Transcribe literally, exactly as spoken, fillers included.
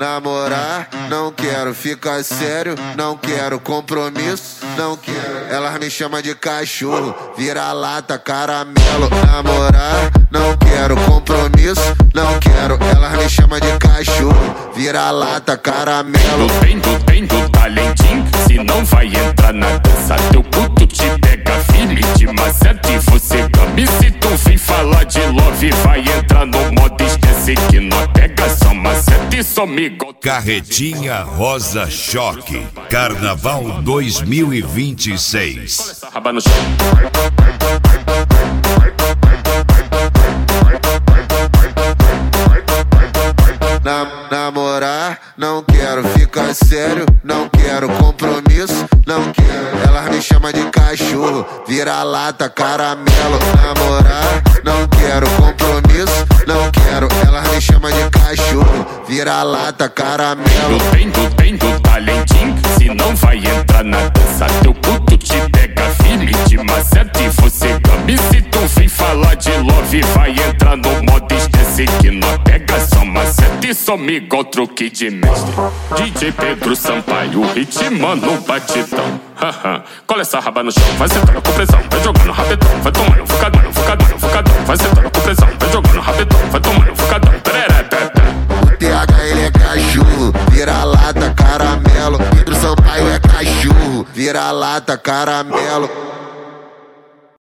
namorar, não quero ficar sério, não quero compromisso, não quero. Elas me chamam de cachorro, vira-lata, caramelo. Namorar, não quero compromisso, não quero. Elas me chamam de cachorro, vira-lata, caramelo. Vem do, vem do talentinho, se não vai entrar na dança, teu puto te pega firme, te maceta e você gambe. Se tu vem falar de love, vai entrar no modo esquece que nós pega só maceta e só me gosta. Carretinha Rosa Choque, Carnaval dois mil e vinte e seis. Raba no chão. Na, namorar, não quero ficar sério, não quero compromisso, não quero. Elas me chamam de cachorro, vira-lata, caramelo. Namorar, não quero compromisso, não quero. Elas me chamam de cachorro, vira-lata, caramelo. Vem do, vem do talentinho, se não vai entrar na dança, teu puto te pega firme, te maceta e você gambe. Se tu vem falar de love, vai entrar no modo esquece que nós pega só maceta e só me igual truque de mestre. D J Pedro Sampaio, ritmando o batidão. Cola essa raba no chão, vai sentando com pressão, vai jogando rapidão, vai tomando focadão, focadão, focadão, vai sentando com pressão, vai jogando rapidão, vai tomando focadão. O T H ele é cachorro, vira-lata, caramelo. Pedro Sampaio é cachorro, vira-lata, caramelo.